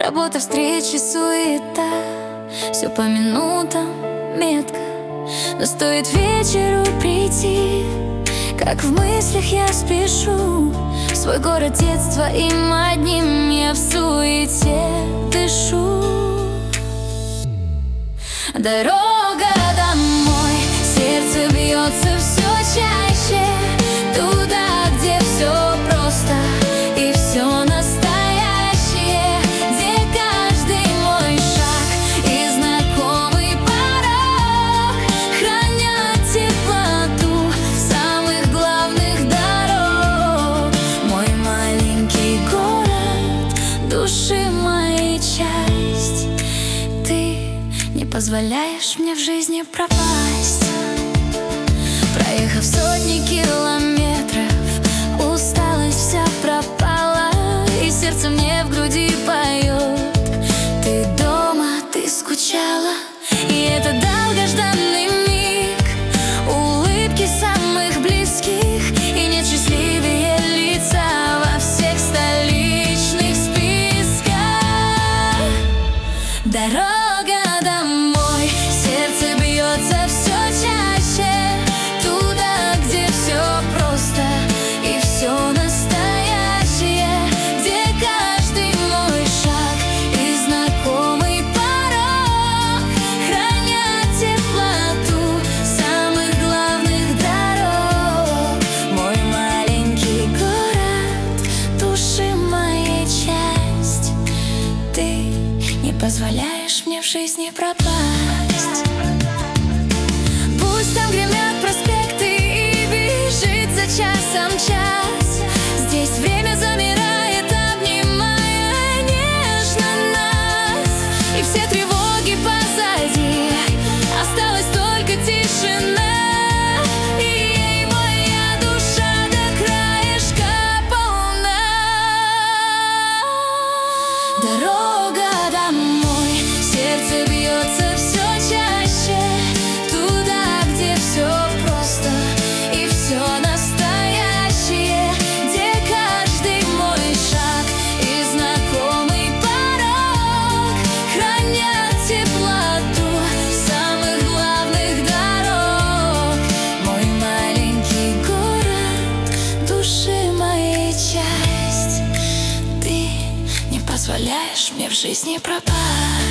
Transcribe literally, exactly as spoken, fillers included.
Работа, встречи, суета, все по минутам, метко. Но стоит вечеру прийти, как в мыслях я спешу в свой город детства, им одним я в суете дышу. Дорога домой, сердце бьется все чаще, туда, где все просто и все настоящее, где каждый мой шаг и знакомый порог хранят теплоту самых главных дорог. Мой маленький город, души моей часть, ты не позволяешь мне в жизни пропасть. Проехав сотни километров, усталость вся пропала, и сердце мне в груди поет: ты дома, ты скучала. И это долгожданный миг, улыбки самых близких, и нет счастливее лица во всех столичных списках. Дорога домой, сердце бьется все чаще, туда, где все просто и все настоящее, где каждый мой шаг и знакомый порог хранят теплоту самых главных дорог. Мой маленький город, души моей часть, ты не позволяешь мне в жизни пропасть. Пусть там гремят проспекты и бежит за часом час, здесь время замирает, обнимая нежно нас, и все тревоги позади, осталась только тишина, и ей моя душа до краешка полна. Дорога домой, сердце бьется все чаще, туда, где все просто и все настоящее, где каждый мой шаг и знакомый порог хранят теплоту самых главных дорог. Мой маленький город, души моей часть, ты не позволяешь мне в жизни пропасть.